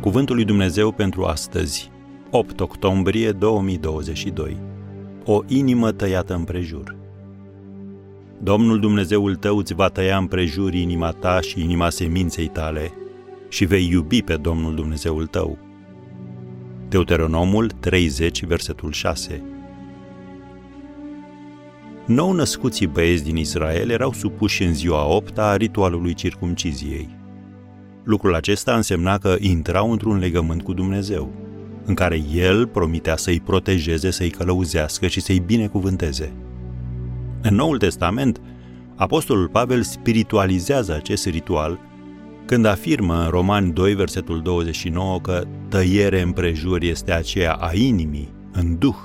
Cuvântul lui Dumnezeu pentru astăzi, 8 octombrie 2022. O inimă tăiată împrejur. Domnul Dumnezeul tău îți va tăia împrejur inima ta și inima seminței tale și vei iubi pe Domnul Dumnezeul tău. Deuteronomul 30, versetul 6. Nou născuții băieți din Israel erau supuși în ziua 8-a a ritualului circumciziei. Lucrul acesta însemna că intrau într-un legământ cu Dumnezeu, în care El promitea să-i protejeze, să-i călăuzească și să-i binecuvânteze. În Noul Testament, Apostolul Pavel spiritualizează acest ritual când afirmă în Romani 2, versetul 29, că tăiere împrejur este aceea a inimii, în duh.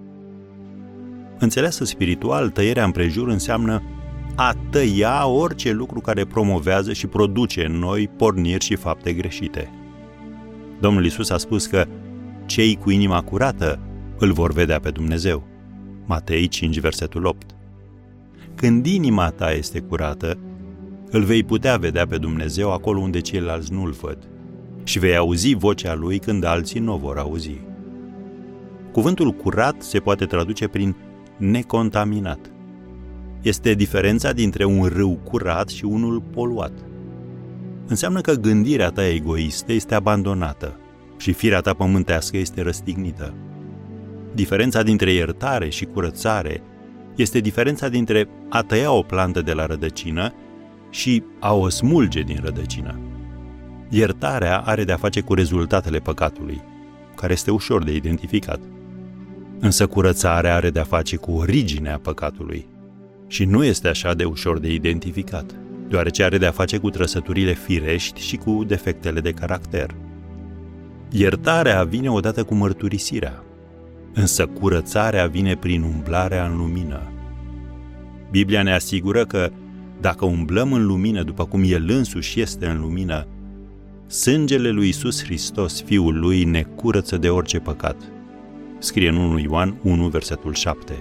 Înțeleasă spiritual, tăierea împrejur înseamnă a tăia orice lucru care promovează și produce în noi porniri și fapte greșite. Domnul Iisus a spus că cei cu inima curată îl vor vedea pe Dumnezeu. Matei 5, versetul 8. Când inima ta este curată, îl vei putea vedea pe Dumnezeu acolo unde ceilalți nu-l văd și vei auzi vocea lui când alții nu o vor auzi. Cuvântul curat se poate traduce prin necontaminat. Este diferența dintre un râu curat și unul poluat. Înseamnă că gândirea ta egoistă este abandonată și firea ta pământească este răstignită. Diferența dintre iertare și curățare este diferența dintre a tăia o plantă de la rădăcină și a o smulge din rădăcină. Iertarea are de-a face cu rezultatele păcatului, care este ușor de identificat. Însă curățarea are de-a face cu originea păcatului și nu este așa de ușor de identificat, deoarece are de-a face cu trăsăturile firești și cu defectele de caracter. Iertarea vine odată cu mărturisirea, însă curățarea vine prin umblarea în lumină. Biblia ne asigură că dacă umblăm în lumină după cum El însuși este în lumină, sângele lui Iisus Hristos, Fiul Lui, ne curăță de orice păcat. Scrie în 1 Ioan 1, versetul 7.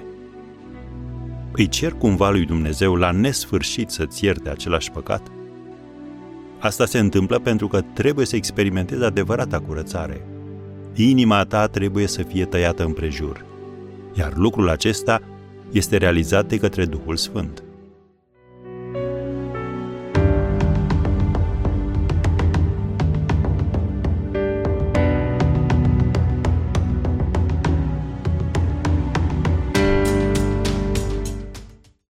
Îi cer cumva lui Dumnezeu la nesfârșit să-ți ierte același păcat? Asta se întâmplă pentru că trebuie să experimentezi adevărata curățare. Inima ta trebuie să fie tăiată împrejur, iar lucrul acesta este realizat de către Duhul Sfânt.